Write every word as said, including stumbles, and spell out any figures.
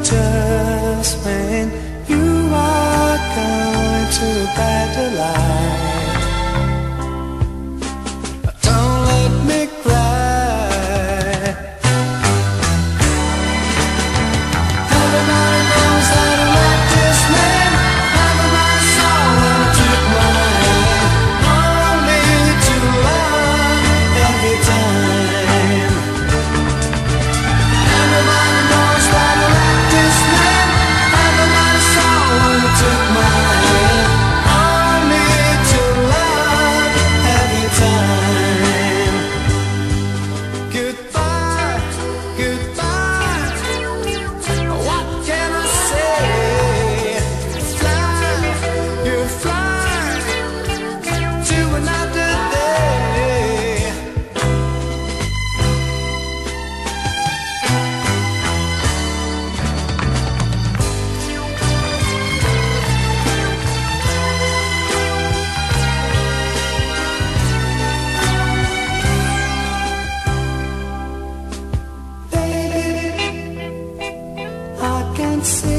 just when you are going to better life. Don't let me cry. Everybody knows that I like this man. Everybody saw when I took my hand. Only to love every time. Everybody knows that I like this man. Everybody saw when I took my hand. Only to love every time. Goodbye, goodbye. What can I say? Fly, you fly to another day. Baby, I can see